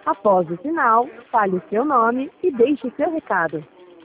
Após o sinal, fale o seu nome e deixe seu recado.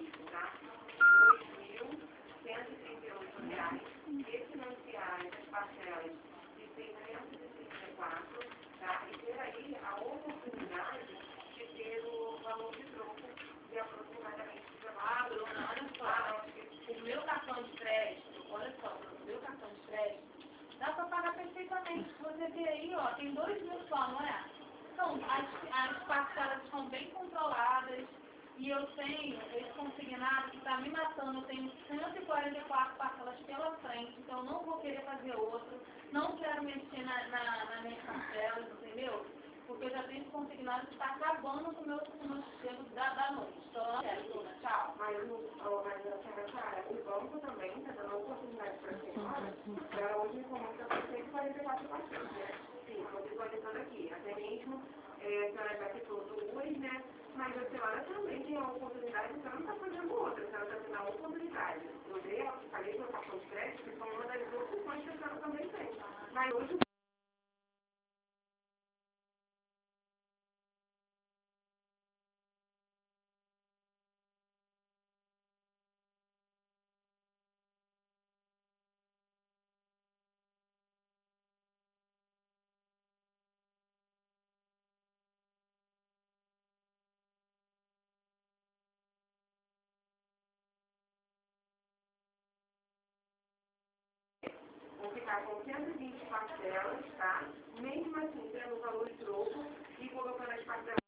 O meu cartão de crédito, olha só, o meu cartão de crédito, dá para pagar perfeitamente. Você vê aí, ó, tem 2.000 só, não é? Então, as parcelas estão bem controladas e eu tenho esse consignado que está me matando. Eu tenho 144 parcelas pela frente, então eu não vou querer fazer outro. Não quero mexer nas minhas parcelas, entendeu? Porque eu já tenho esse consignado que está acabando com o meu sossego da noite. Então, eu não quero, Bruna. Tchau. Mas a senhora Clara, o banco também está dando oportunidade para a senhora, para hoje começa com 144 parcelas, né? Sim, estou visualizando aqui. Até mesmo a senhora já citou duas, né? Mas a senhora também tem a oportunidade, a senhora não está fazendo outra, a senhora está tendo a oportunidade. Eu falei do cartão de crédito, que são uma das opções que a senhora também tem. Mas hoje vão ficar com 120 parcelas, tá? Mesmo assim, tendo o valor de troco e colocando as parcelas